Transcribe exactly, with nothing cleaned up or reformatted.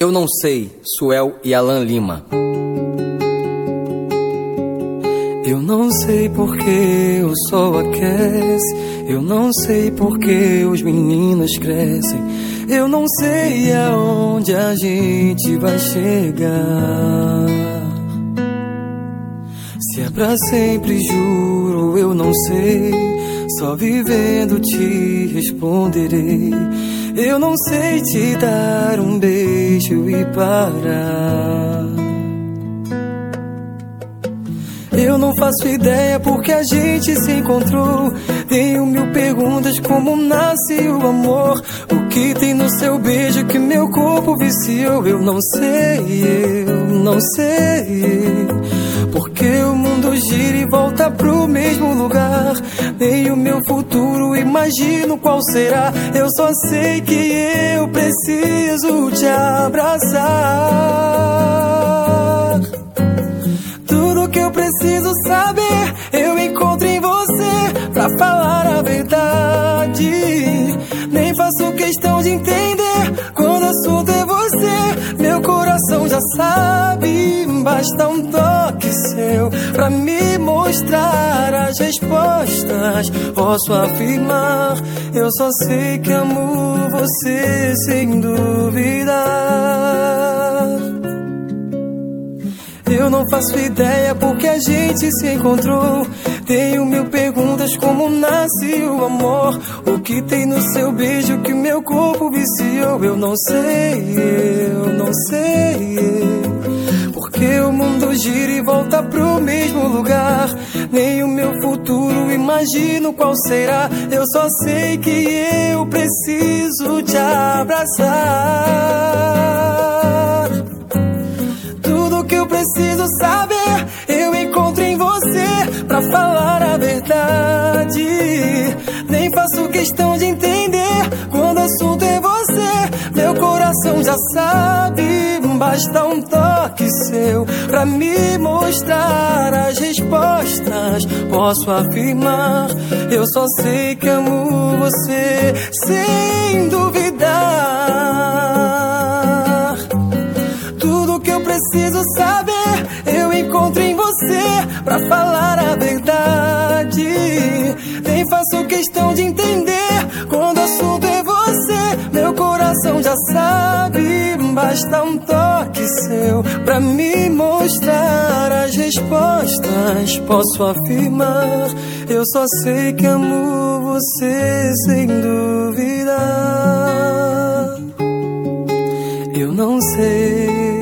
Eu não sei, Suel e Alan Lima. Eu não sei porque o sol aquece, eu não sei porque os meninos crescem, eu não sei aonde a gente vai chegar. Se é pra sempre, juro, eu não sei, só vivendo te responderei. Eu não sei te dar um beijo e parar. Eu não faço ideia porque a gente se encontrou. Tenho mil perguntas, como nasce o amor. O que tem no seu beijo que meu corpo viciou? Eu não sei, eu não sei, porque o mundo gira e volta pro mesmo lugar. Nem o meu futuro imagino qual será. Eu só sei que eu preciso te abraçar. Tudo que eu preciso saber eu encontro em você, pra falar a verdade. Nem faço questão de entender quando o assunto é você. Meu coração já sabe, basta um toque seu pra me mostrar as respostas. Posso afirmar, eu só sei que amo você sem duvidar. Eu não faço ideia porque a gente se encontrou. Tenho mil perguntas, como nasce o amor. O que tem no seu beijo que meu corpo viciou? Eu não sei, eu não sei, porque o mundo gira e volta pro mesmo lugar. Nem o meu futuro imagino qual será. Eu só sei que eu preciso te abraçar. Tudo que eu preciso saber eu encontro em você, pra falar a verdade. Nem faço questão de entender quando o assunto é você. Meu coração já sabe, basta um toque seu pra me mostrar as respostas. Posso afirmar, eu só sei que amo você sem duvidar. Tudo que eu preciso saber eu encontro em você, pra falar a verdade. Nem faço questão de entender quando o assunto é você. Meu coração já sabe, basta um toque seu pra me mostrar as respostas. Posso afirmar, eu só sei que amo você sem duvidar. Eu não sei